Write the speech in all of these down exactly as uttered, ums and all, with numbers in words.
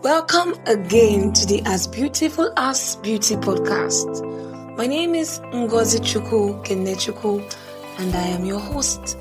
Welcome again to the As Beautiful as Beauty podcast. My name is Ngozi Chukwu Kenechukwu and I am your host.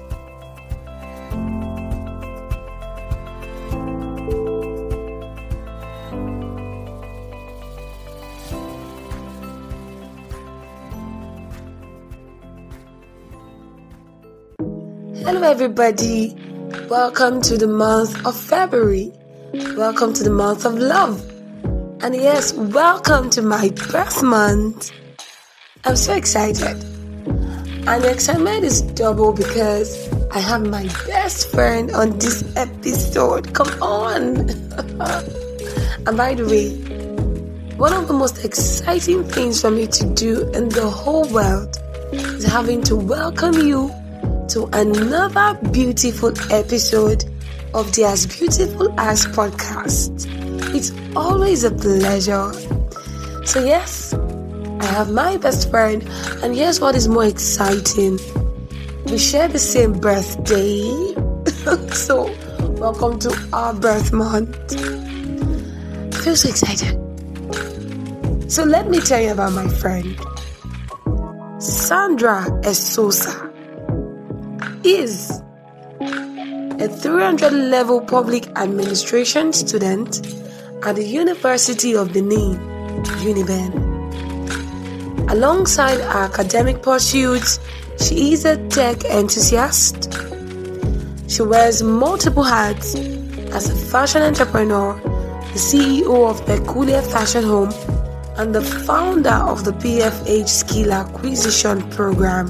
Hello everybody, welcome to the month of February. Welcome to the month of love. And yes, welcome to my birth month. I'm so excited. And the excitement is double because I have my best friend on this episode. Come on. And by the way, one of the most exciting things for me to do in the whole world is having to welcome you to another beautiful episode of the As Beautiful As podcast. It's always a pleasure. So yes, I have my best friend, and here's what is more exciting. We share the same birthday. So welcome to our birth month. I feel so excited. So let me tell you about my friend. Sandra Esosa is a three hundred level public administration student at the University of Benin, UNIBEN. Alongside her academic pursuits, she is a tech enthusiast. She wears multiple hats as a fashion entrepreneur, the C E O of Peculiar Fashion Home, and the founder of the P F H Skill Acquisition Program.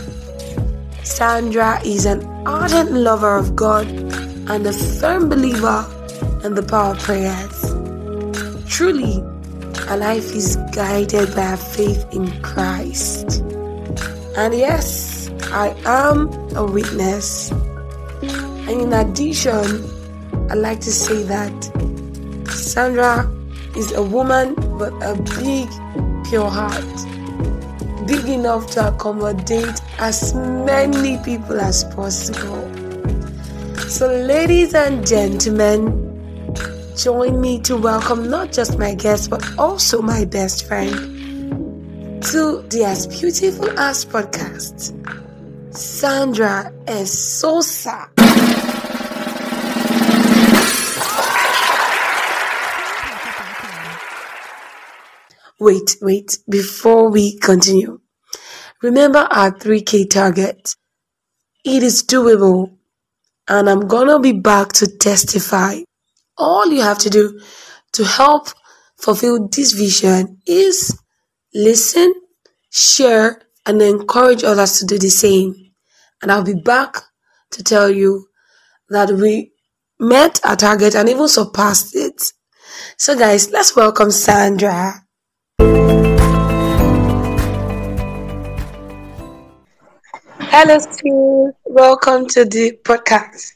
Sandra is an ardent lover of God and a firm believer in the power of prayers. Truly, her life is guided by her faith in Christ. And yes, I am a witness. And in addition, I like to say that Sandra is a woman with a big, pure heart. Big enough to accommodate as many people as possible. So ladies and gentlemen, join me to welcome not just my guest but also my best friend to the As Beautiful As podcast, Sandra Esosa. Wait, wait, before we continue, remember our three K target. It is doable, and I'm gonna be back to testify. All you have to do to help fulfill this vision is listen, share, and encourage others to do the same. And I'll be back to tell you that we met our target and even surpassed it. So guys, let's welcome Sandra. Hello, Steve. Welcome to the podcast.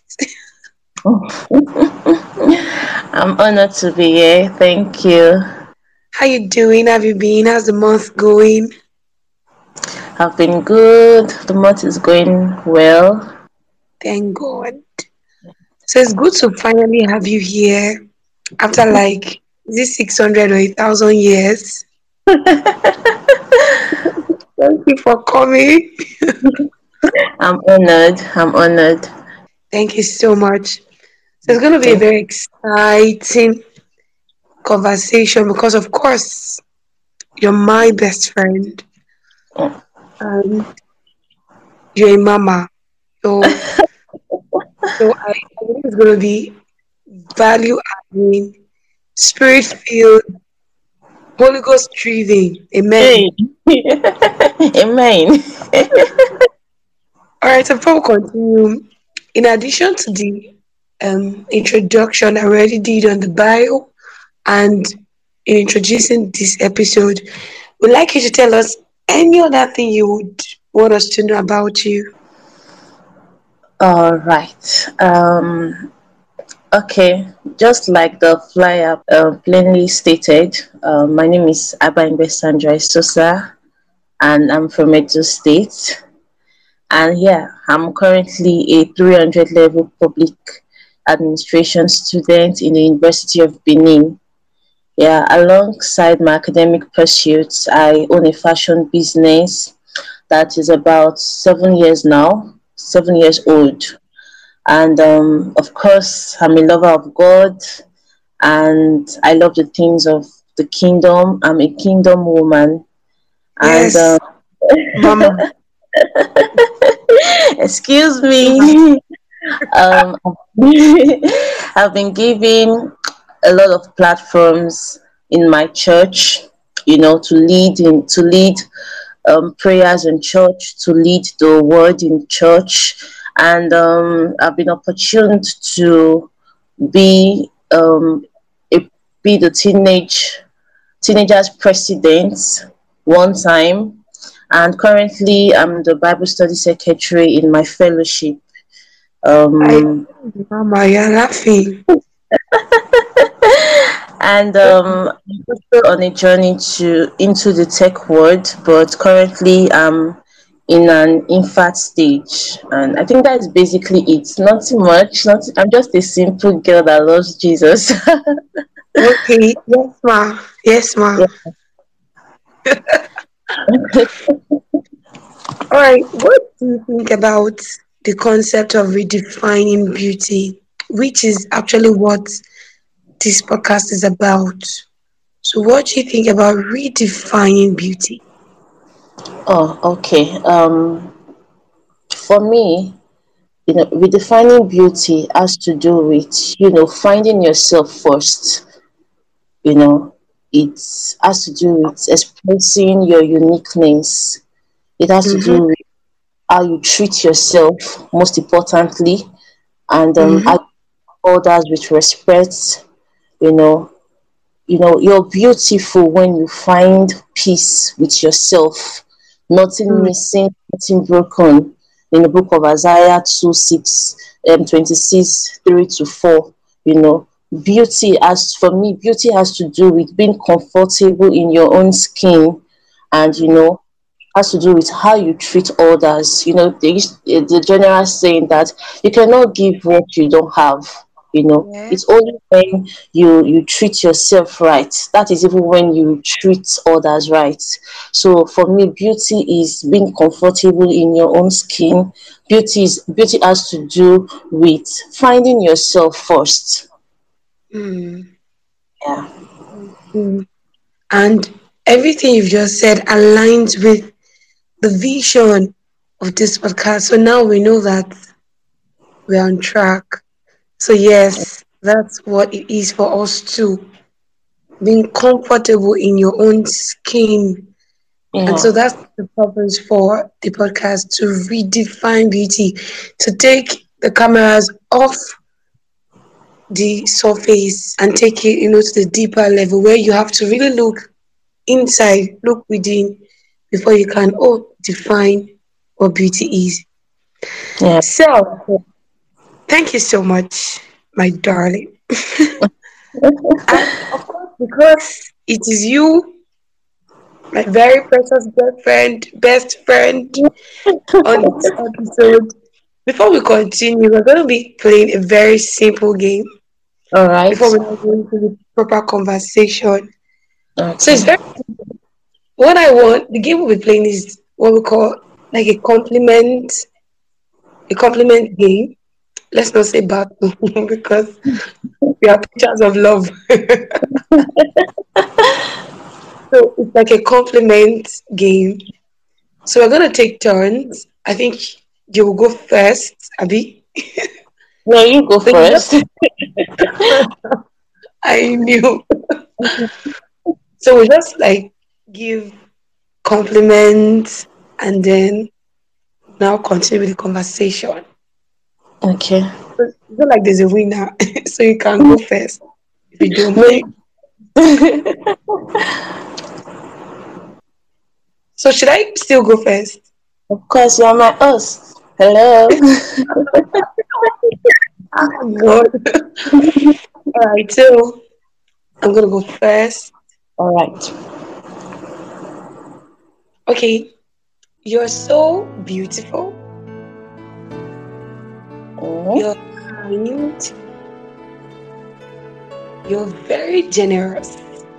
I'm honored to be here. Thank you. How you doing? Have you been? How's the month going? I've been good. The month is going well. Thank God. So it's good to finally have you here after like is it six hundred or a thousand years? Thank you for coming. I'm honored. I'm honored. Thank you so much. So it's going to be a very exciting conversation because, of course, you're my best friend. And you're a mama. So, so I, I think it's going to be value adding, spirit filled, Holy Ghost driven. Amen. Hey. Amen. All right, so before we continue, in addition to the um, introduction I already did on the bio and in introducing this episode, we'd like you to tell us any other thing you would want us to know about you. All right. Um. Okay. Just like the flyer uh, plainly stated, uh, my name is Abaimbe Sandra Esosa, and I'm from Edo State. And yeah, I'm currently a three hundred level public administration student in the University of Benin. Yeah, alongside my academic pursuits, I own a fashion business that is about seven years now, seven years old. And um, of course, I'm a lover of God, and I love the things of the kingdom. I'm a kingdom woman. And Yes, um, Mama. excuse Mama. me, um, I've been given a lot of platforms in my church, you know, to lead in to lead um, prayers in church, to lead the word in church, and um, I've been opportuned to be um, a, be the teenage teenagers president one time, and currently I'm the Bible study secretary in my fellowship. I Um, Mama, you're laughing. and um, I'm also on a journey to into the tech world, but currently I'm in an infant stage, and I think that's basically it. Not too much. Not. I'm just a simple girl that loves Jesus. Okay, yes, ma. Yes, ma. Yeah. All right, what do you think about the concept of redefining beauty, which is actually what this podcast is about? So, what do you think about redefining beauty? Oh, okay. Um, for me, you know, redefining beauty has to do with, you know, finding yourself first. You know, it has to do with expressing your uniqueness. It has to Mm-hmm, do with how you treat yourself, most importantly, and um, mm-hmm, how you treat others with respect. You know, you know, you're beautiful when you find peace with yourself, nothing missing, nothing broken. In the book of Isaiah two six, um, twenty-six, three to four, you know, beauty, as for me, beauty has to do with being comfortable in your own skin, and, you mm-hmm. know, has to do with how you treat others. You know, the, the general saying that you cannot give what you don't have. You know, Yeah. it's only when you you treat yourself right. That is even when you treat others right. So for me, beauty is being comfortable in your own skin. Beauty is beauty has to do with finding yourself first. Mm, Yeah. mm. And everything you've just said aligns with the vision of this podcast. So now we know that we're on track. So, yes, that's what it is for us too. Being comfortable in your own skin. And so Yeah. that's the purpose for the podcast, to redefine beauty, to take the cameras off the surface and take it, you know, to the deeper level where you have to really look inside, look within before you can oh define what beauty is. Yeah. So thank you so much, my darling. And of course, because it is you, my very precious girlfriend, best friend on this episode. Before we continue, we're going to be playing a very simple game All before right. we now go into the proper conversation. So it's Okay. very what I want. The game we'll be playing is what we call like a compliment, a compliment game. Let's not say battle because we are pictures of love. So it's like a compliment game. So we're gonna take turns. I think you will go first, Abby. No, you go So you just first. I knew. So we just like give compliments and then now continue with the conversation. Okay. So it's not like there's a winner, so you can go first if you don't No, mind. you, So should I still go first? of course, you're my host. Hello. Oh God. All right, so I'm gonna go first. All right. Okay, you're so beautiful. You're Mm-hmm. kind. You're very generous.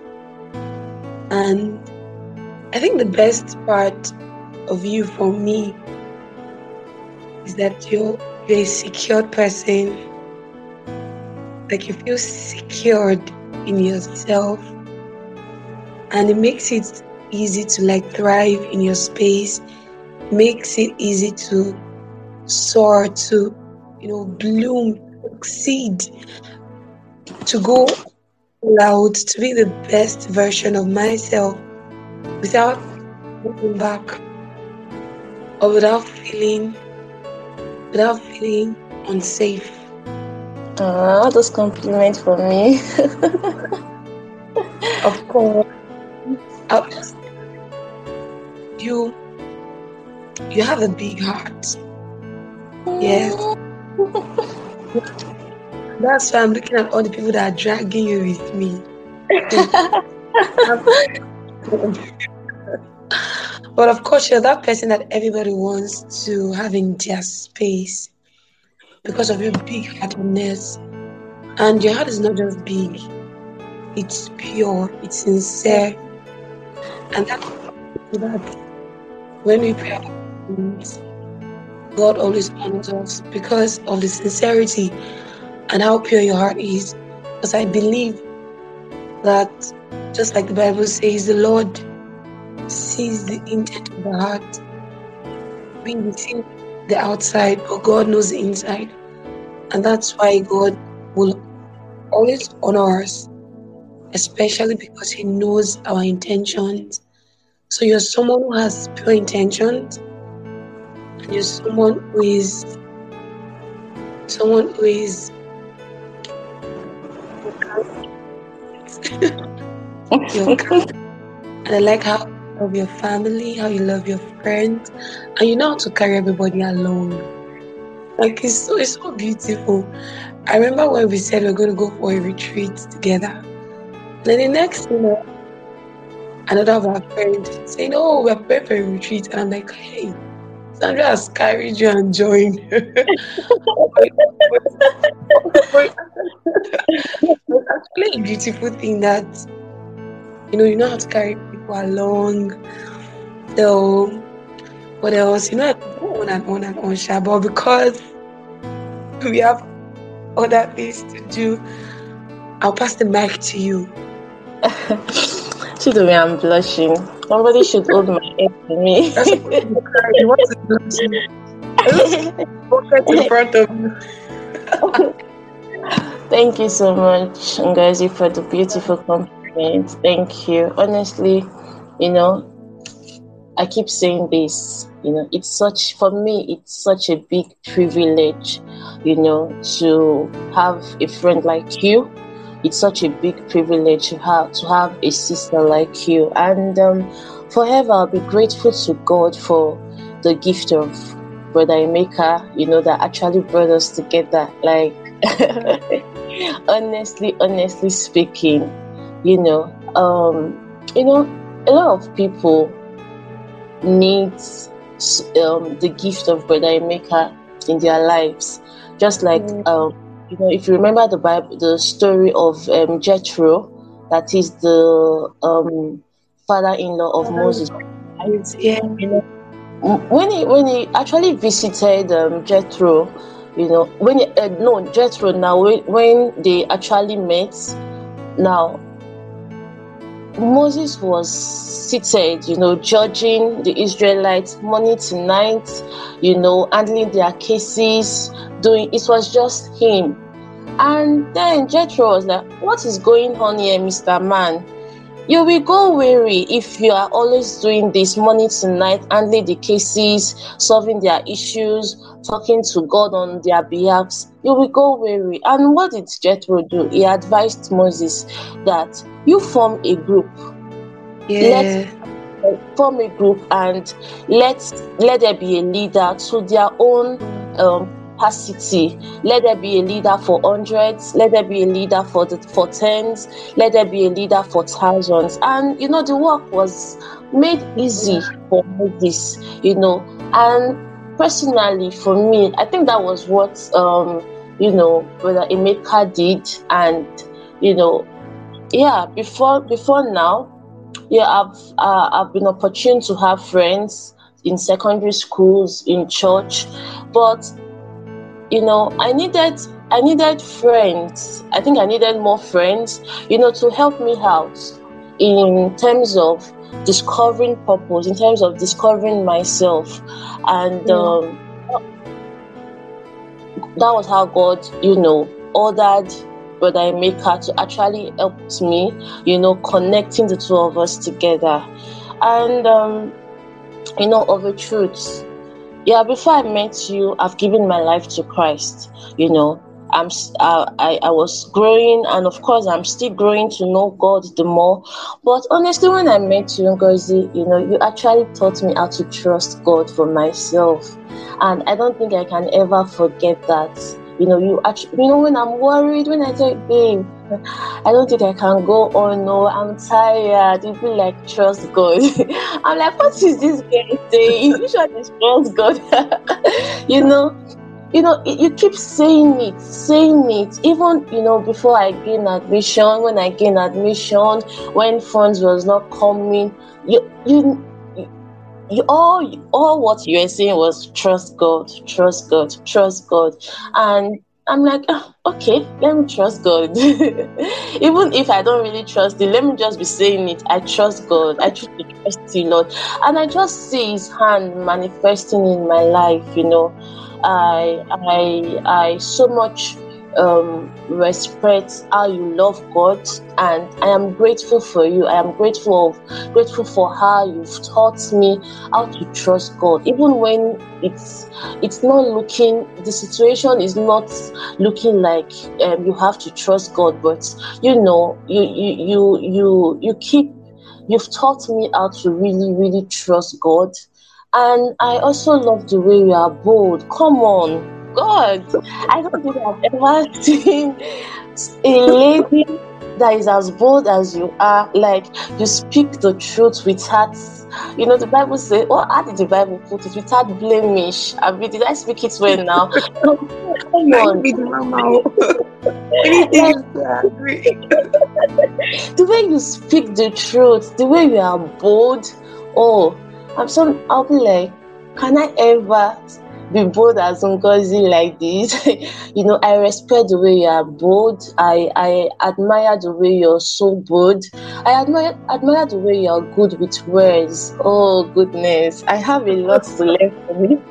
And I think the best part of you for me is that you're, you're a secured person. Like you feel secured in yourself, and it makes it easy to like thrive in your space. It makes it easy to soar, to, you know, bloom, succeed, to go loud, to be the best version of myself without looking back, or without feeling without feeling unsafe. Uh, those compliments from me. Of course, uh, you you have a big heart. Yes. That's why I'm looking at all the people that are dragging you with me. But of course, you're that person that everybody wants to have in their space because of your big heartedness. And your heart is not just big, it's pure, it's sincere. And that's that when we pray, God always honors us because of the sincerity and how pure your heart is. Because I believe that, just like the Bible says, the Lord sees the intent of the heart. We see the outside, but God knows the inside. And that's why God will always honor us, especially because He knows our intentions. So you're someone who has pure intentions, and you're someone who is someone who is you're kind. And I like how you love your family, how you love your friends, and you know how to carry everybody along. Like it's so it's so beautiful. I remember when we said we're going to go for a retreat together. Then the next thing, you know, another of our friends saying, "Oh, we're preparing for a retreat," and I'm like, "Hey, Sandra has carried you and joined." It's actually a beautiful thing that, you know, you know how to carry people along. So, what else? You know, I could go on and on and on, Sha, but because we have other things to do, I'll pass the mic to you. Should me, I'm blushing. Somebody should hold my head to me. That's what you cry. You want to blush? Focus in front of you. Thank you so much, Ngozi, for the beautiful compliment. Thank you. Honestly, you know, I keep saying this, you know, it's such, for me, it's such a big privilege, you know, to have a friend like you. It's such a big privilege to have to have a sister like you. And um, forever, I'll be grateful to God for the gift of Brother Emeka, you know, that actually brought us together. Like, honestly, honestly speaking, you know, um, you know, a lot of people needs um, the gift of Brother Emeka in their lives. Just like, mm. um, you know, if you remember the Bible, the story of um, Jethro, that is the um, father-in-law of oh, Moses. Yeah. You know, when he when he actually visited um, Jethro, you know, when he, uh, no Jethro now when, when they actually met, now Moses was seated, you know, judging the Israelites morning to night, you know, handling their cases, doing, it was just him. And then Jethro was like, "What is going on here, Mister Man? You will go weary if you are always doing this morning to night, handling the cases, solving their issues, talking to God on their behalves. You will go weary." And what did Jethro do? He advised Moses that you form a group. Yeah. Let form a group and let let there be a leader to their own um, capacity. Let there be a leader for hundreds. Let there be a leader for the for tens. Let there be a leader for thousands. And you know, the work was made easy for Moses. You know, and personally for me, I think that was what um, you know, Brother Emeka did. And you know, yeah, before before now, yeah, I've uh, I've been opportune to have friends in secondary schools, in church, but you know, I needed I needed friends. I think I needed more friends, you know, to help me out in terms of discovering purpose, in terms of discovering myself, and Yeah. um, that was how God, you know, ordered Brother Emeka to actually help me, you know, connecting the two of us together. And um, you know, of a truth, yeah, before I met you, I've given my life to Christ. You know, I'm uh, I I was growing, and of course, I'm still growing to know God the more. But honestly, when I met you, Ngozi, you know, you actually taught me how to trust God for myself, and I don't think I can ever forget that. You know, you actually, you know, when I'm worried, when I say, babe, I don't think I can go on. No, I'm tired. You feel like trust God. I'm like, what is this guy saying? You should just trust God. you know, you know, you keep saying it, saying it. Even you know, before I gain admission, when I gain admission, when funds was not coming, you you. You, all all what you were saying was trust God, trust God, trust God, and I'm like, oh, okay, let me trust God. Even if I don't really trust it, let me just be saying it. I trust God. I choose to trust you, Lord, and I just see His hand manifesting in my life. You know, I I I so much um respect how you love God, and I am grateful for you. I am grateful of grateful for how you've taught me how to trust God, even when it's it's not looking the situation is not looking like um, you have to trust God, but you know you you you you you keep you've taught me how to really really trust God. And I also love the way you are bold. Come on, God, I don't think I've ever seen a lady that is as bold as you are. Like, you speak the truth without, you know, the Bible says, well, how did the Bible put it? Without blemish. I mean, did I speak it well now? Come I on. be the mama. Anything Like, you say, I agree. the way you speak the truth, the way you are bold, oh, I'm some, I'll be like, can I ever be bold as Ngozi like this? you know, I respect the way you are bold. I, I admire the way you're so bold. I admire admire the way you're good with words. Oh goodness, I have a lot to learn from you.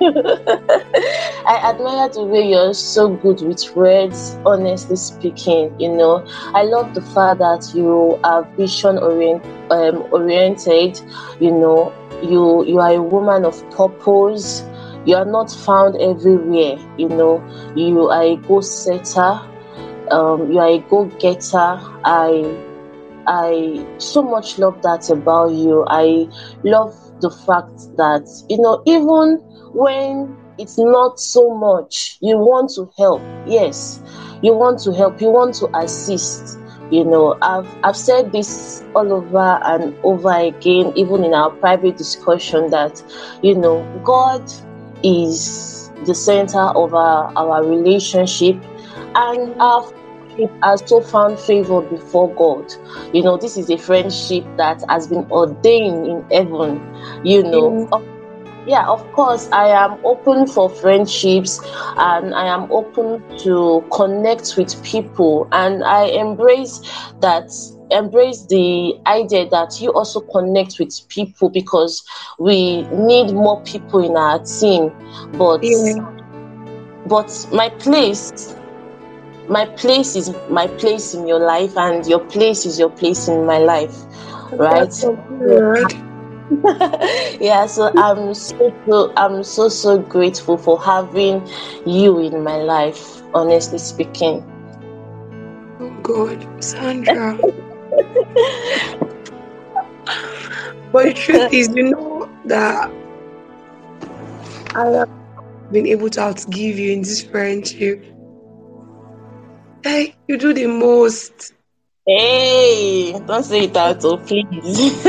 I admire the way you're so good with words, honestly speaking, you know. I love the fact that you are vision orient, um, oriented, you know, you you are a woman of purpose. You are not found everywhere, you know. You are a go setter, um, you are a go getter. I I so much love that about you. I love the fact that, you know, even when it's not so much, you want to help. Yes, you want to help, you want to assist. You know, I've I've said this all over and over again, even in our private discussion, that, you know, God is the center of our, our relationship, and our friendship has so found favor before God. You know, this is a friendship that has been ordained in heaven, you know. Yeah. Yeah, of course, I am open for friendships, and I am open to connect with people, and I embrace that embrace the idea that you also connect with people, because we need more people in our team. But Yeah. but my place my place is my place in your life, and your place is your place in my life, right? That's so good. Yeah, so i'm so, so i'm so so grateful for having you in my life, honestly speaking. Oh God, Sandra. But the truth is, you know that I have been able to outgive you in this friendship. Hey, you do the most. Hey, don't say it out, oh, please.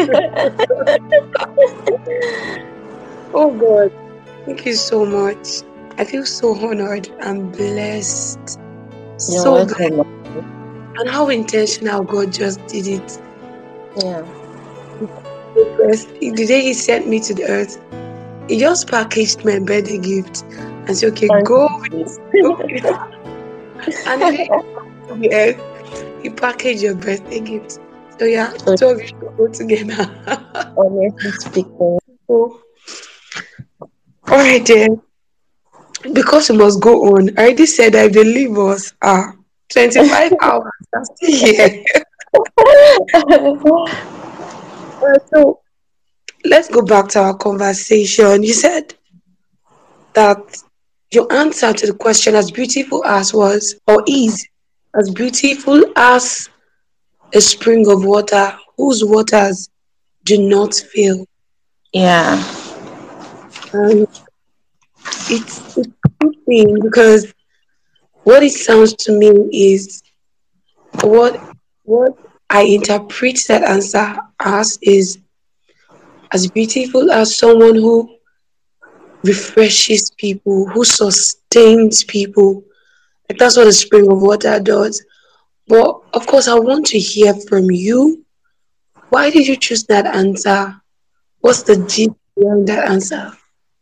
Oh God, thank you so much. I feel so honored and blessed. You're So blessed. welcome. And how intentional God just did it. Yeah. Because the day he sent me to the earth, he just packaged my birthday gift and said, okay, go with it. And the day to the earth, he packaged your birthday gift. So yeah, the two of you should go together. Honestly speaking. Oh. All right then. Because we must go on. I already said that if they leave us, ah, twenty-five hours, I'm still here. Uh, so let's go back to our conversation. You said that your answer to the question, as beautiful as was or is, as beautiful as a spring of water whose waters do not fail. Yeah. And it's, it's interesting because what it sounds to me is what what I interpret that answer as is as beautiful as someone who refreshes people, who sustains people. Like that's what a spring of water does. But of course, I want to hear from you. Why did you choose that answer? What's the deep behind that answer?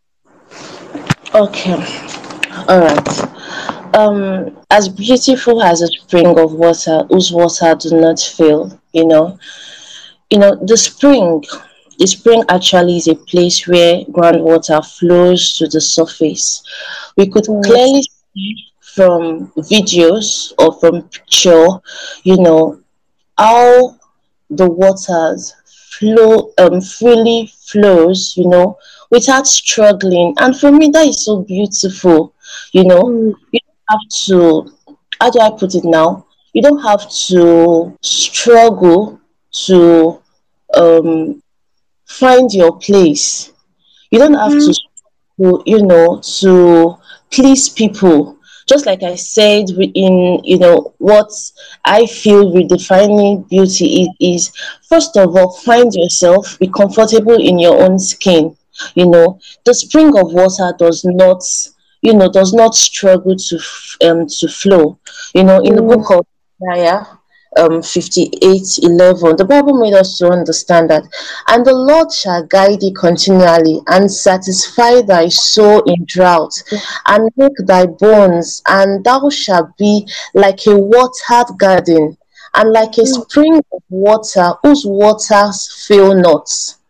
Okay. All right. Um, as beautiful as a spring of water whose water do not fail, you know, you know, the spring, the spring actually is a place where groundwater flows to the surface. We could Yes. clearly see from videos or from picture, you know, how the waters flow um freely flows, you know, without struggling. And for me that is so beautiful, you know. Mm, You don't have to, how do I put it now? You don't have to struggle to um find your place. You don't have mm-hmm. to, to you know, to please people. Just like I said, wi- in you know what I feel redefining beauty is, is first of all, find yourself, be comfortable in your own skin. You know, the spring of water does not, you know, does not struggle to f- um to flow. You know, in the Mm, book of Isaiah, um fifty-eight eleven, the Bible made us to understand that, and the Lord shall guide thee continually, and satisfy thy soul in drought, and make thy bones, and thou shalt be like a watered garden, and like a mm. spring of water whose waters fail not.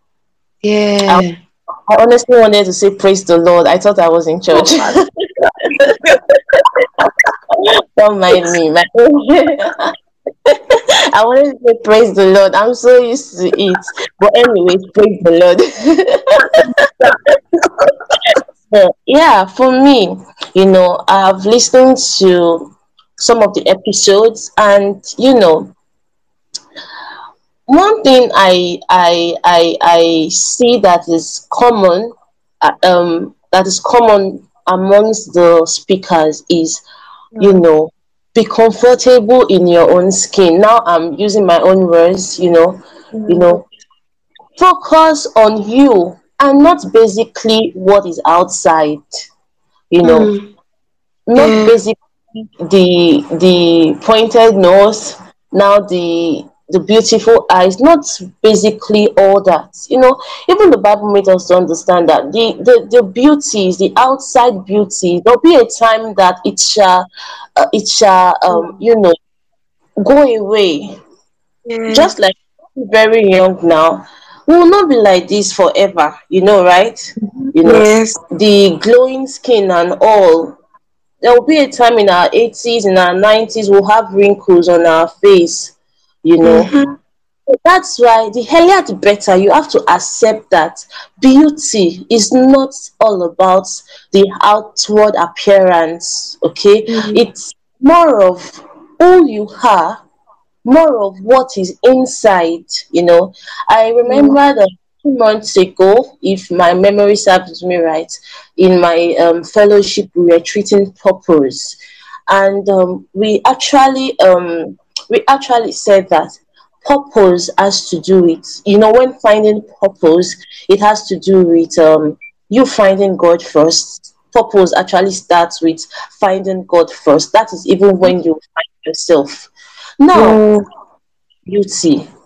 I, Yeah. I honestly wanted to say praise the Lord. I thought I was in Oh, church. my Don't mind me. My, I wanted to say praise the Lord. I'm so used to it. But anyways, praise the Lord. God. So, yeah, for me, you know, I have listened to some of the episodes, and you know, one thing I I I I see that is common, uh, um, that is common amongst the speakers is, you Mm, know, be comfortable in your own skin. Now I'm using my own words, you know, you mm, know, focus on you and not basically what is outside, you know, mm. not Yeah. basically the the pointed nose, now the the beautiful eyes, not basically all that, you know. Even the Bible made us to understand that the the, the beauties, the outside beauty, there'll be a time that it shall uh, it shall um Mm. you know, go away. Yeah. Just like very young now, we will not be like this forever, you know, right? You know, Yes. the glowing skin and all, there will be a time in our eighties, in our nineties, we'll have wrinkles on our face, you know. Mm-hmm. That's why the earlier the better. You have to accept that beauty is not all about the outward appearance, okay? Mm, It's more of who you are, more of what is inside, you know. I mm, remember that two months ago, if my memory serves me right, in my um, fellowship, we were treating purpose, and um, we actually um, we actually said that purpose has to do with, you know, when finding purpose, it has to do with um, you finding God first. Purpose actually starts with finding God first. That is even when you find yourself. Now, mm, beauty.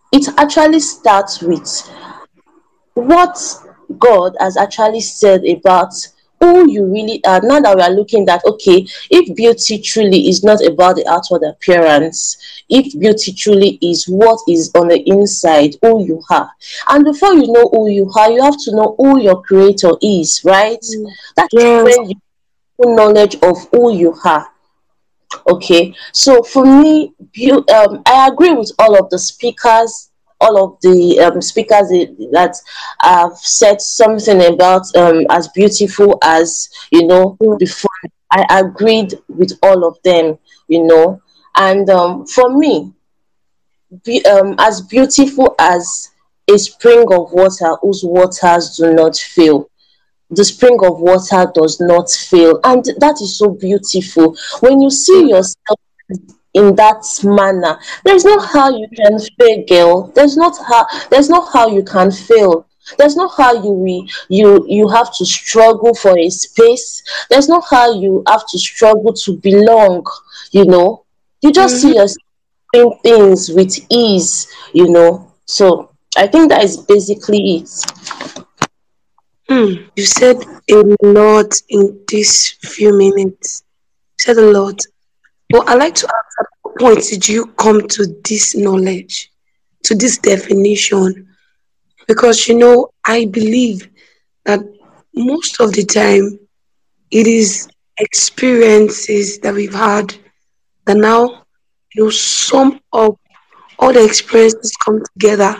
it actually starts with what God has actually said about who you really are. Now that we are looking at, okay, if beauty truly is not about the outward appearance, if beauty truly is what is on the inside, who you are. And before you know who you are, you have to know who your creator is, right? Mm. That's Yes. when you have knowledge of who you are. Okay, so for me, beau- um, I agree with all of the speakers, all of the um, speakers i- that have said something about um, as beautiful as you know Yeah. before. I agreed with all of them, you know, and um, for me, be, um, as beautiful as a spring of water whose waters do not fail, the spring of water does not fail, and that is so beautiful when you see yourself in that manner. There's not how you can fail, girl. There's not how there's not how you can fail. There's not how you we you you have to struggle for a space. There's not how you have to struggle to belong, you know. You just Mm-hmm. see yourself doing things with ease, you know. So I think that is basically it. Mm. You said a lot in these few minutes. You said a lot. But I like to ask, at what point did you come to this knowledge, to this definition? Because you know, I believe that most of the time it is experiences that we've had that now, you know, sum up all the experiences come together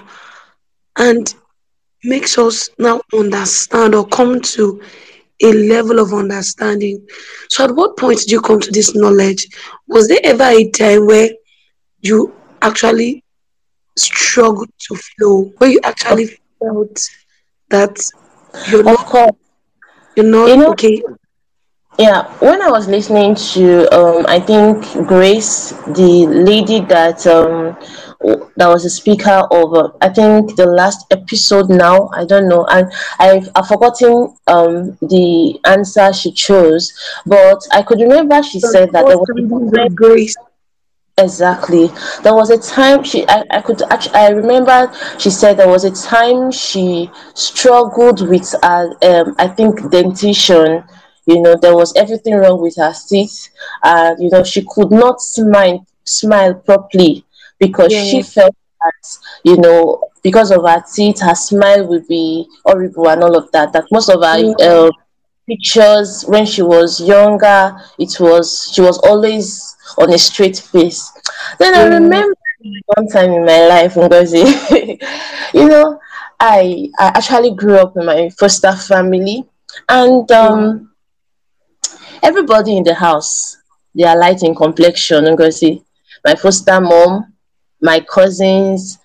and makes us now understand or come to a level of understanding. So, at what point did you come to this knowledge? Was there ever a time where you actually struggled to flow, where you Of, actually felt that you're of not, course, you're not you know, okay? yeah, when I was listening to um I think Grace, the lady that um w- that was a speaker of uh, I think the last episode now, I don't know, and I've I've forgotten um the answer she chose, but I could remember she The said that there first was a readings time. of grace. Exactly. There was a time she I, I could actually I remember she said there was a time she struggled with uh, um I think dentition. You know, there was everything wrong with her teeth. Uh, you know, she could not smile smile properly because she Yeah, felt that, you know, because of her teeth, her smile would be horrible and all of that. That most of her yeah, uh, pictures when she was younger, it was she was always on a straight face. Then I yeah, remember one time in my life, Ngozi, you know, I I actually grew up in my foster family, and yeah, um, everybody in the house, they are light in complexion. Ngozi, my foster mom, my cousins,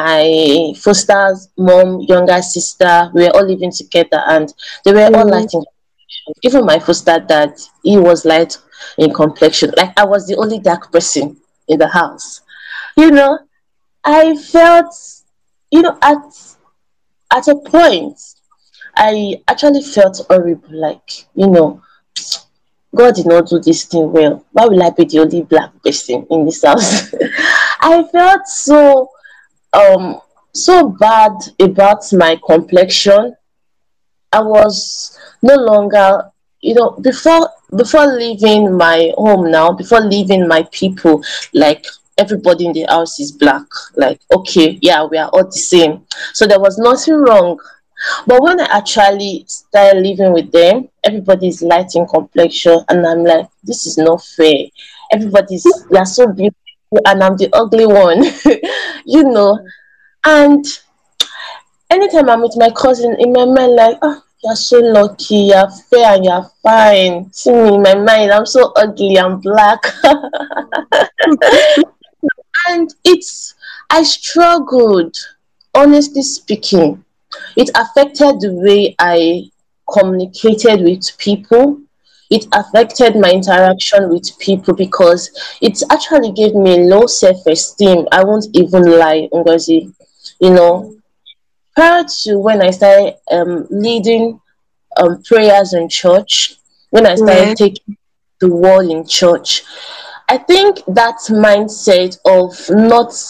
my foster's mom, younger sister, we were all living together, and they were all yeah. light in. Even my foster dad, he was light in complexion. Like I was the only dark person in the house. You know, I felt, you know, at at a point, I actually felt horrible. Like, you know, God did not do this thing well. Why will I be the only black person in this house? I felt so um so bad about my complexion. I was no longer, you know, before before leaving my home now, before leaving my people, like everybody in the house is black. Like, okay, yeah, we are all the same. So there was nothing wrong. But when I actually started living with them, everybody's light in complexion, and I'm like, this is not fair. Everybody's they're so beautiful, and I'm the ugly one, you know. And anytime I'm with my cousin, in my mind, like, oh, you're so lucky, you're fair and you're fine. See me in my mind, I'm so ugly, I'm black. And it's, I struggled, honestly speaking. It affected the way I communicated with people. It affected my interaction with people because it actually gave me low self esteem. I won't even lie, Ngozi. You know, prior to when I started um, leading um, prayers in church, when I Yeah. started taking the wall in church, I think that mindset of not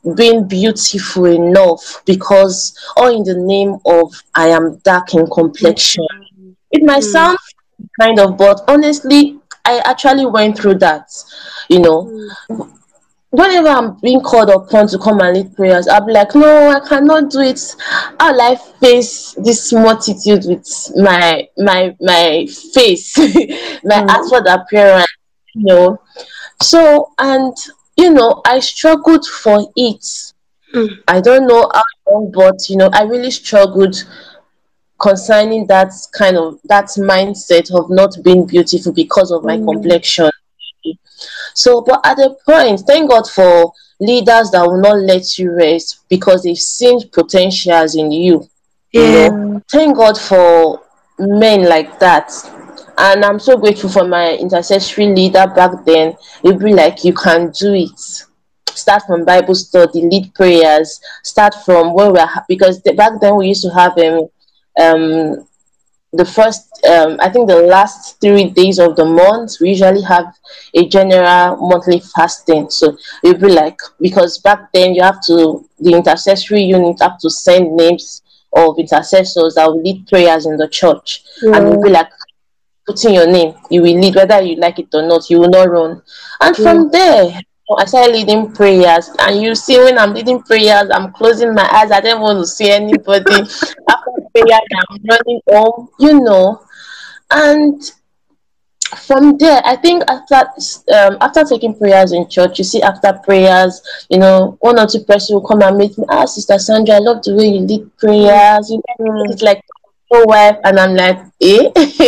being beautiful enough, because, or in the name of I am dark in complexion. It might Mm, sound kind of, but honestly, I actually went through that. You know, mm, whenever I'm being called upon to come and lead prayers, I'll be like, no, I cannot do it. How will I face this multitude with my my my face, my mm, outward appearance, you know? So, and you know, I struggled for it. mm, I don't know how long, but you know, I really struggled concerning that kind of that mindset of not being beautiful because of my mm. complexion. So, but at a point, thank God for leaders that will not let you rest because they've seen potentials in you. You know, Yeah, thank God for men like that. And I'm so grateful for my intercessory leader back then. It'd be like, you can do it. Start from Bible study, lead prayers, start from where we're, ha- because the, back then we used to have um, um the first um I think the last three days of the month we usually have a general monthly fasting. So it'll be like, because back then you have to, the intercessory unit have to send names of intercessors that will lead prayers in the church, and it'll yeah, be like, put in your name, you will lead whether you like it or not, you will not run. And yeah. from there I started leading prayers, and you see, when I'm leading prayers, I'm closing my eyes, I don't want to see anybody. After prayer, I'm running home, you know. And from there, I think after um, after taking prayers in church, you see, after prayers, you know, one or two persons will come and meet me. Ah, Sister Sandra, I love the way you lead Mm, prayers. You know, mm, it's like your wife, and I'm like, eh,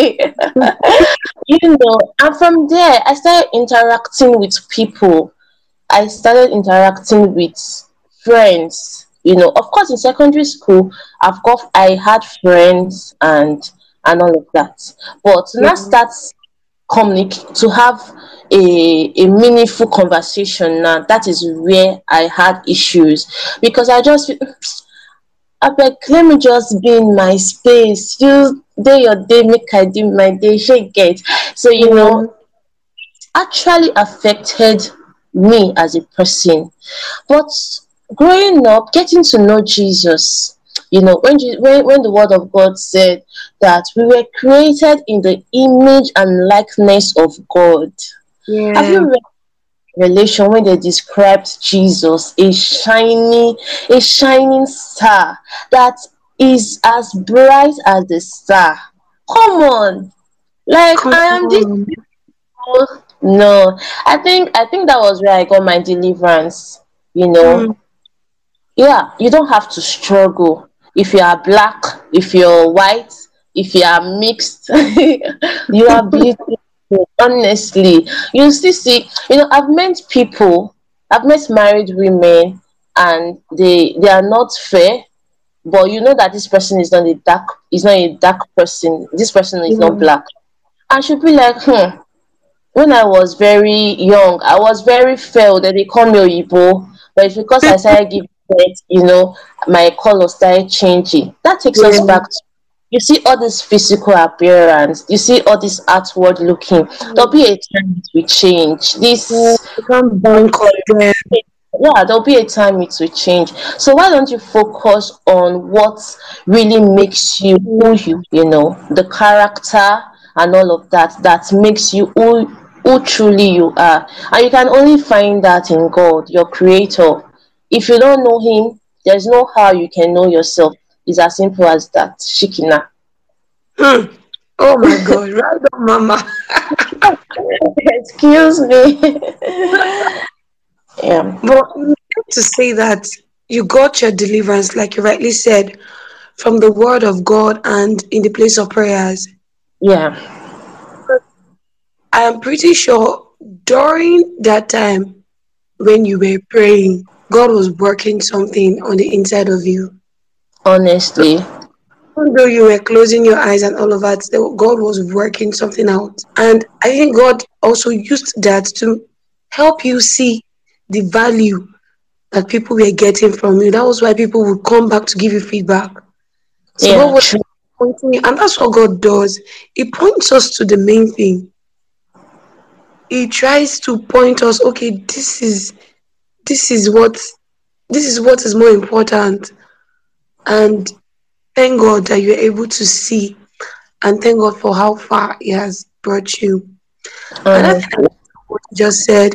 you know. And from there, I started interacting with people. I started interacting with friends. You know, of course, in secondary school, I've got I had friends and and all of that. But to yeah. now start communicate, to have a, a meaningful conversation, now that is where I had issues, because I just feel, I beg, let me just be in my space. You day your day, make I do my day, shake get. So you Yeah. know, actually affected me as a person. But growing up, getting to know Jesus, you know, when, Je- when when the Word of God said that we were created in the image and likeness of God. Have Yeah. you read Revelation when they described Jesus, a shiny, a shining star that is as bright as the star? Come on, like, Come I am this. on. No, I think I think that was where I got my deliverance. You Mm, know, yeah, you don't have to struggle. If you are black, if you're white, if you are mixed, you are beautiful. Honestly, you still see. You know, I've met people. I've met married women, and they they are not fair. But you know that this person is not a dark. Is not a dark person. This person is not yeah. black. And she'll be like, hmm, when I was very young, I was very fair that they call me Oyibo, but it's because I started giving birth, you know, my color started changing. That takes us Yeah. back to, you see all this physical appearance, you see all this outward looking. There'll Mm, be a time it will change. yeah. This, You can't bank on them. yeah, there'll be a time it will change. So why don't you focus on what really makes you who you, you know, the character and all of that that makes you who who truly you are. And you can only find that in God, your creator. If you don't know him, there's no how you can know yourself. It's as simple as that. Shikina. Mm. Oh my God. Right on, Mama. Excuse me. Yeah. But you have to say that you got your deliverance, like you rightly said, from the word of God and in the place of prayers. Yeah. I am pretty sure during that time when you were praying, God was working something on the inside of you. Honestly. Even though you were closing your eyes and all of that, the- God was working something out. And I think God also used that to help you see the value that people were getting from you. That was why people would come back to give you feedback. So God Yeah, was true. pointing you, and that's what God does. He points us to the main thing. He tries to point us, okay, this is this is what This is what is more important. And thank God that you're able to see, and thank God for how far He has brought you. Another thing I Honestly, like what you just said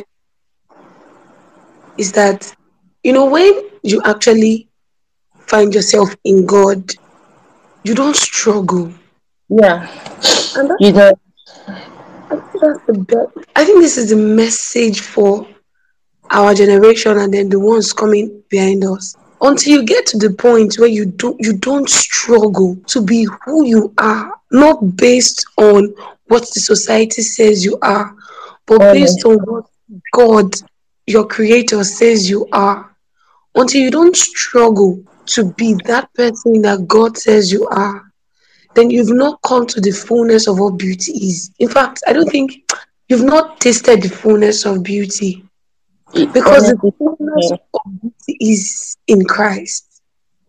is that, you know, when you actually find yourself in God, you don't struggle. yeah, And that, you know, I think that's the best. I think this is the message for our generation and then the ones coming behind us. Until you get to the point where you don't you don't struggle to be who you are, not based on what the society says you are, but based honest, on what God, your creator, says you are. Until you don't struggle to be that person that God says you are, then you've not come to the fullness of what beauty is. In fact, I don't think you've not tasted the fullness of beauty, it, because the honestly, fullness yeah, of beauty is in Christ.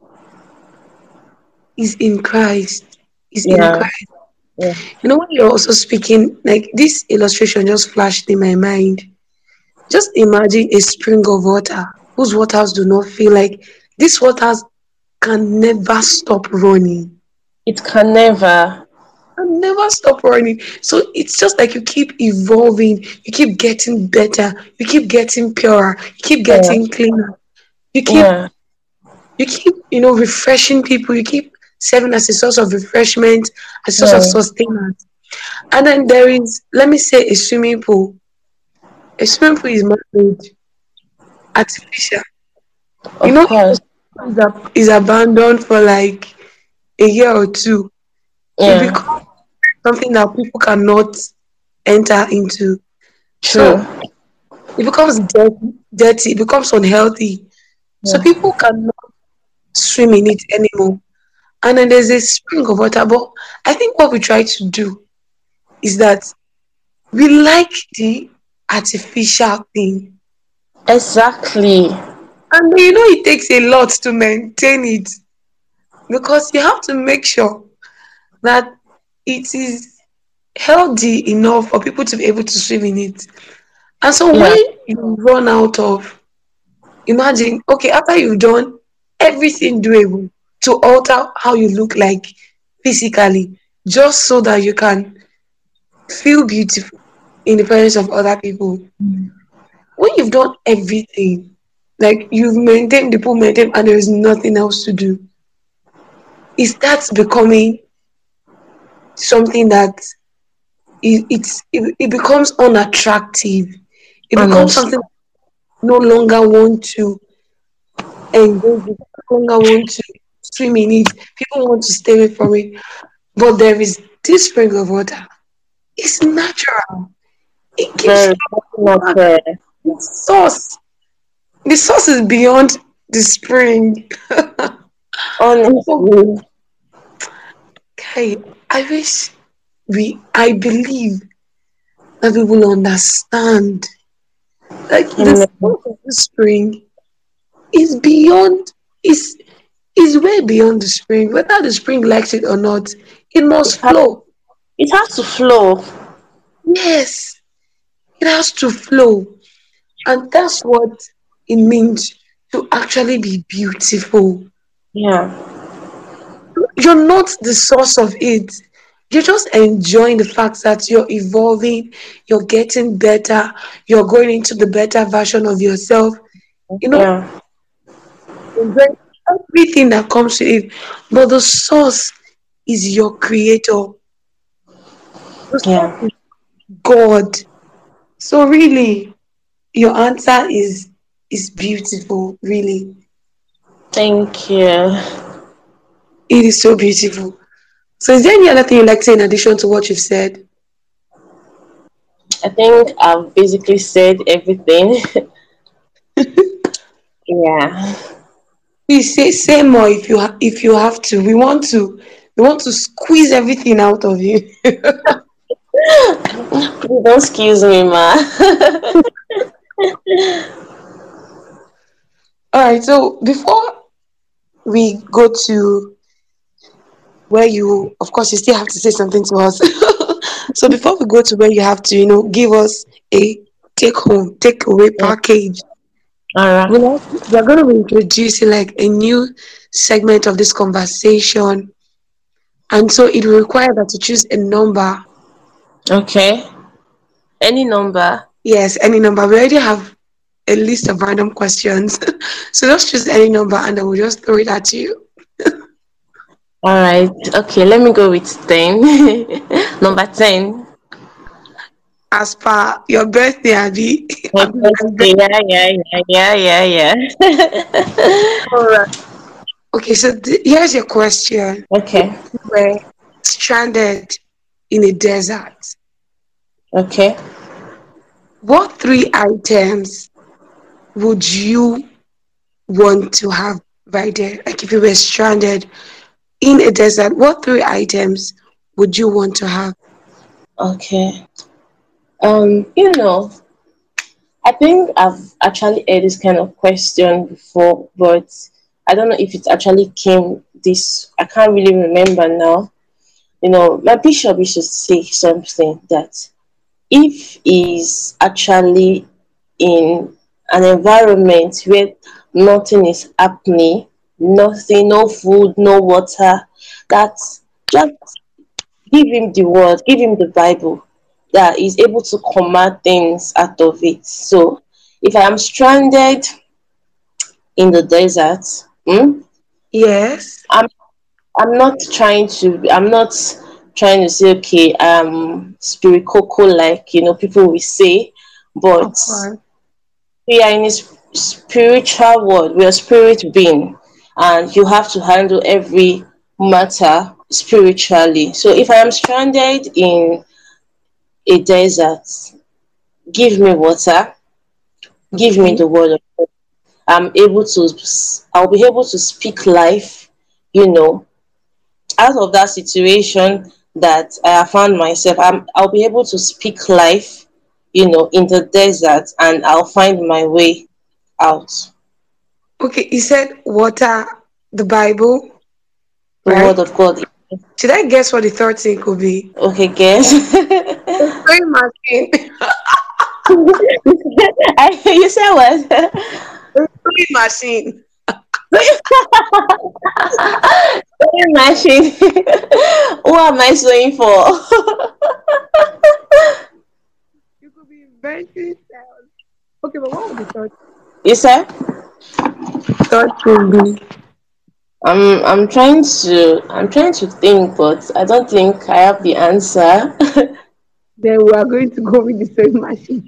Is in Christ. Is in yeah, Christ. You know, when you're also speaking, like this illustration just flashed in my mind. Just imagine a spring of water whose waters do not feel like these waters can never stop running. it can never, Can never stop running. So it's just like you keep evolving, you keep getting better, you keep getting purer, you keep yeah, getting cleaner, you keep yeah, you keep, you know, refreshing people, you keep serving as a source of refreshment, a source of yeah, sustenance. And then there is, let me say, a swimming pool. A swimming pool is man-made, artificial. You of know, course, if a is, ab- is abandoned for like a year or two, it yeah, becomes something that people cannot enter into. true, So it becomes dirty, dirty, it becomes unhealthy. So yeah, people cannot swim in it anymore. And then there's a spring of water. But I think what we try to do is that we like the artificial thing. exactly, And you know, it takes a lot to maintain it, because you have to make sure that it is healthy enough for people to be able to swim in it. And so yeah, when you run out of, imagine, okay, after you've done everything doable to alter how you look like physically, just so that you can feel beautiful in the presence of other people. When you've done everything, like you've maintained the pool, maintained, and there is nothing else to do, it starts becoming something that it, it's it, it becomes unattractive. It becomes honest, something no longer want to engage with, no longer want to swim in it. People want to stay away from it. But there is this spring of water. It's natural. It keeps very, flowing. very The source. The source is beyond the spring. So, honestly, okay, I wish we, I believe that we will understand. Like the honestly, source of the spring is beyond, is is way beyond the spring. Whether the spring likes it or not, it it must has, flow. it has to flow, Yes, it has to flow. And that's what it means to actually be beautiful. yeah, You're not the source of it. You're just enjoying the fact that you're evolving, you're getting better, you're going into the better version of yourself. You know, yeah, enjoying everything that comes to it. But the source is your creator. The source yeah, is God. So really, your answer is is beautiful, really. thank you. It is so beautiful. So is there any other thing you'd like to say in addition to what you've said? I think I've basically said everything. Yeah. Please say say more if you ha- if you have to. We want to we want to squeeze everything out of you. Please don't excuse me, ma. All right. So before we go to where you, of course, you still have to say something to us. So before we go to where you have to, you know, give us a take home, take away Yeah. package. All right. We're we're going to be introducing like a new segment of this conversation, and so it will require that to choose a number. Okay. Any number. Yes, any number. We already have a list of random questions, so just choose any number, and then we'll just throw it at you. All right. Okay. Let me go with ten. Number ten. As per your birthday, Abby. My Abby, my birthday. Yeah, yeah, yeah, yeah, yeah, yeah. birthday. Okay, so th- here's your question. If Okay. you were stranded in a desert, Okay. what three items would you want to have right there? Like if you were stranded in a desert, what three items would you want to have? Okay. Um, you know, I think I've actually heard this kind of question before, but I don't know if it actually came this. I can't really remember now. You know, my bishop used to say something that if is actually in an environment where nothing is happening, nothing, no food, no water, that just give him the word, give him the Bible that is able to command things out of it. So if I am stranded in the desert, hmm, Yes, I'm I'm not trying to I'm not trying to say okay, um spirit coco like you know people will say, but of course. we are in a sp- spiritual world. We are spirit being, and you have to handle every matter spiritually. So if I am stranded in a desert, give me water, give me Okay. the word of God. I'm able to, I'll be able to speak life, you know, out of that situation that I have found myself. I'm, I'll be able to speak life, you know, in the desert, and I'll find my way out. Okay, you said water, the Bible, The word right? of God. Should I guess what the third thing could be? Okay, guess. A sewing machine. I, you said what? A sewing machine. Sewing machine. Who am I sewing for? You could be inventing cells. Okay, but what would the third You said? third thing be? I'm I'm trying to I'm trying to think, but I don't think I have the answer. Then we are going to go with the sewing machine.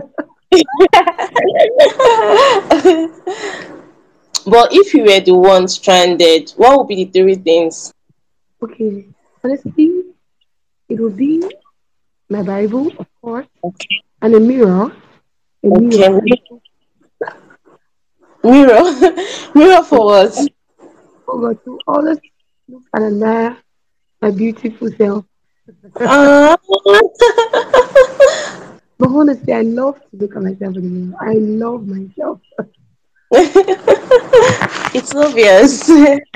But if you were the one stranded, what would be the three things? Okay, honestly, it will be my Bible, of course, Okay. and a mirror. A Okay. mirror. Mirror. Mirror for what? Oh God, to always look and admire my beautiful self. Uh, But honestly, I love to look at myself in the mirror. I love myself. it's obvious.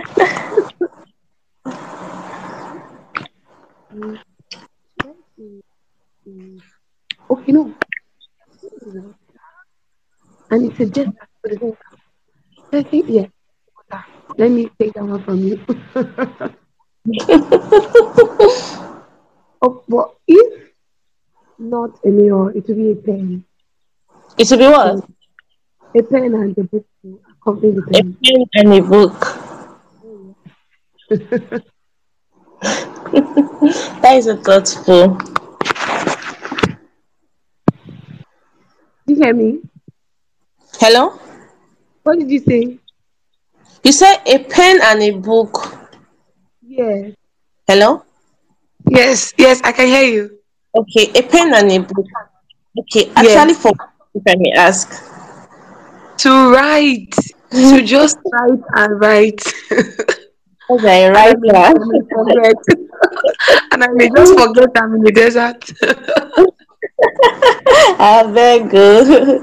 Mm, should I say, mm, okay, no, water. And it's a desert. But it's water. I think, yeah, water. Let me take that one from you. Oh, but if not a mirror, it will be a pen. It will be So what? a pen and a book to accompany the A pen. pen and a book. Oh, That is a thoughtful. yeah. Did you hear me? Hello? What did you say? You said a pen and a book. Yes. Hello? Yes, yes, I can hear you. Okay, a pen and a book. Okay, actually, Yes. for if I may ask. To write. To just write and write. As a and I may, writer. I may forget. and I may just forget I'm in the desert. I beg you.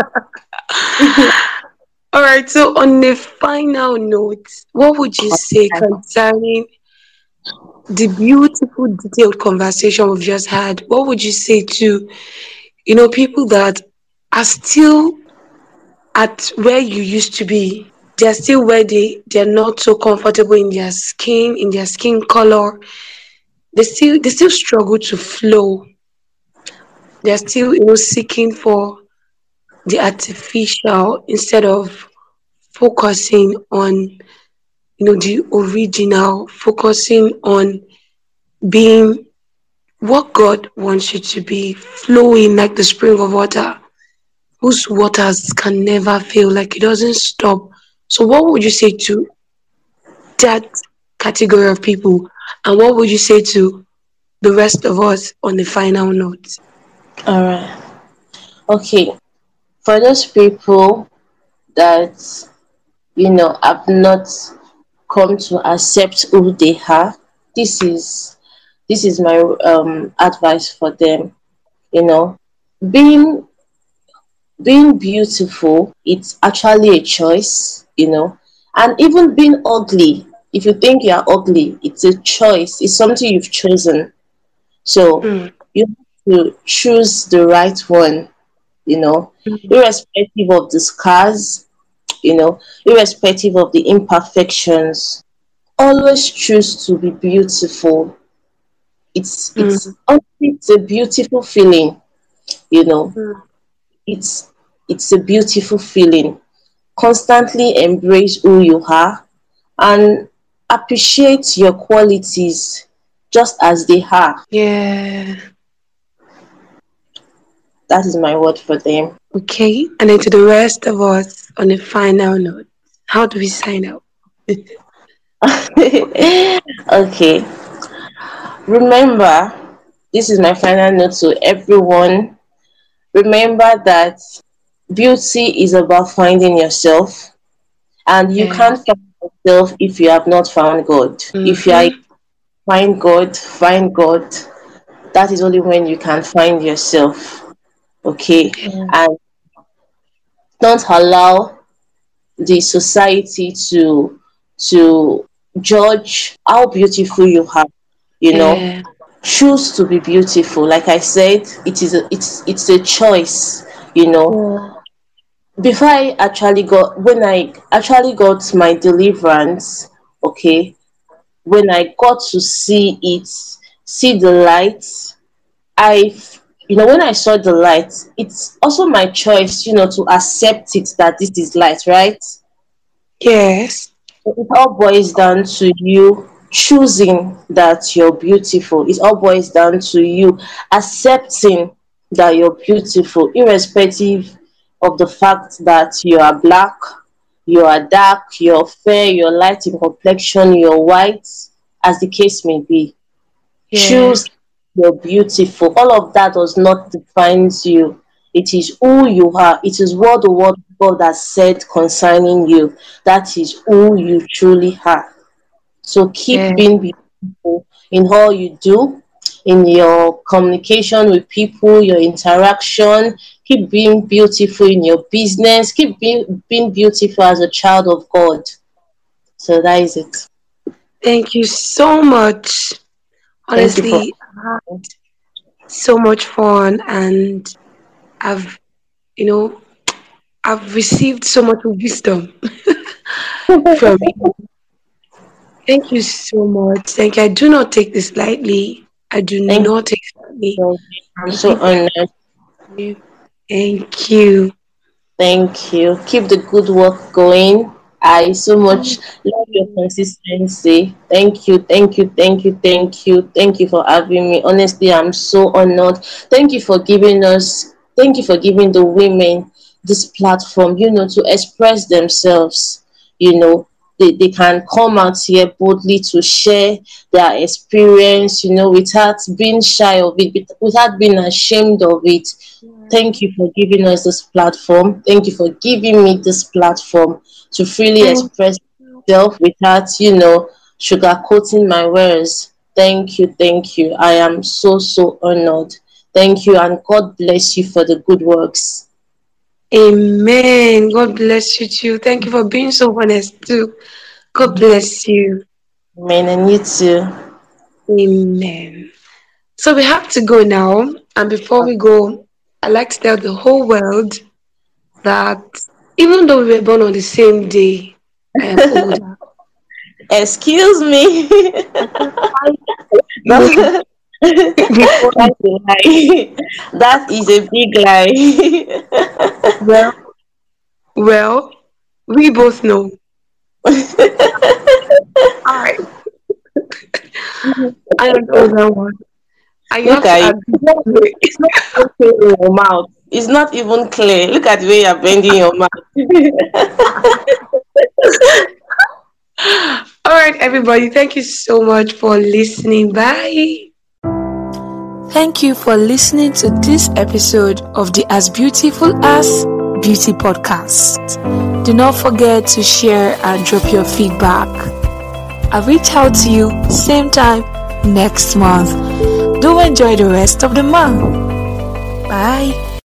All right, so on a final note, what would you say concerning the beautiful, detailed conversation we've just had? What would you say to, you know, people that are still at where you used to be. They're still where they they're not so comfortable in their skin, in their skin color. They still they still struggle to flow. They're still, you know, seeking for the artificial instead of focusing on, you know, the original, focusing on being what God wants you to be, flowing like the spring of water, whose waters can never fail, like it doesn't stop. So, what would you say to that category of people? And what would you say to the rest of us on the final note? All right. Okay. For those people that you know have not come to accept who they are, this is this is my um advice for them. You know, being being beautiful, it's actually a choice. You know, and even being ugly. If you think you are ugly, it's a choice. It's something you've chosen. So Mm, you have to choose the right one. You know, mm, irrespective of the scars, you know, irrespective of the imperfections, always choose to be beautiful. It's it's mm, it's a beautiful feeling, you know. mm. It's it's a beautiful feeling. Constantly embrace who you are and appreciate your qualities just as they are. Yeah. That is my word for them. Okay. And then to the rest of us on the final note, how do we sign out? Okay. Remember, this is my final note to everyone. Remember that beauty is about finding yourself, and you Yeah. can't find yourself if you have not found God. If you are Mm-hmm. find God, find God. That is only when you can find yourself. Okay, Yeah. and don't allow the society to to judge how beautiful you are. You know, Yeah. choose to be beautiful. Like I said, it is a, it's it's a choice. You know, Yeah. before I actually got when I actually got my deliverance, okay, when I got to see it, see the light, I you know, when I saw the light, it's also my choice, you know, to accept it that this is light, right? Yes. It all boils down to you choosing that you're beautiful. It all boils down to you accepting that you're beautiful, irrespective of the fact that you are black, you are dark, you're fair, you're light in complexion, you're white, as the case may be. Yeah. Choose you're beautiful. All of that does not define you. It is who you are. It is what the word of God has said concerning you. That is who you truly are. So keep Yeah. being beautiful in all you do, in your communication with people, your interaction. Keep being beautiful in your business. Keep being, being beautiful as a child of God. So that is it. Thank you so much. Thank you for. Honestly, I had so much fun and I've, you know, I've received so much wisdom from you. Thank you so much. Thank you. I do not take this lightly. I do Thank not take it lightly. you. I'm And so people honored. like you. Thank you. Thank you. Keep the good work going. I so much Thank love your you. consistency. Thank you, thank you, thank you, thank you, thank you for having me. Honestly, I'm so honored. Thank you for giving us, thank you for giving the women this platform, you know, to express themselves. You know, they, they can come out here boldly to share their experience, you know, without being shy of it, without being ashamed of it. Yeah. Thank you for giving us this platform. Thank you for giving me this platform to freely Thank express you. myself without, you know, sugarcoating my words. Thank you, thank you. I am so, so honored. Thank you, and God bless you for the good works. Amen. God bless you too. Thank you for being so honest too. God bless you. Amen, and you too. Amen. So we have to go now. And before we go, I'd like to tell the whole world that Even though we were born on the same day, I am older. Excuse me. Me That- before That's a lie. That is a big lie. well, well, we both know. All right, I am the older one, and you Look have to at you. agree. It's not it's not even clear in your mouth. It's not even clear. Look at the way you're bending your mouth. All right, everybody, thank you so much for listening. Bye. Thank you for listening to this episode of the As Beautiful As Beauty podcast. Do not forget to share and drop your feedback. I'll reach out to you same time next month. Do enjoy the rest of the month. Bye.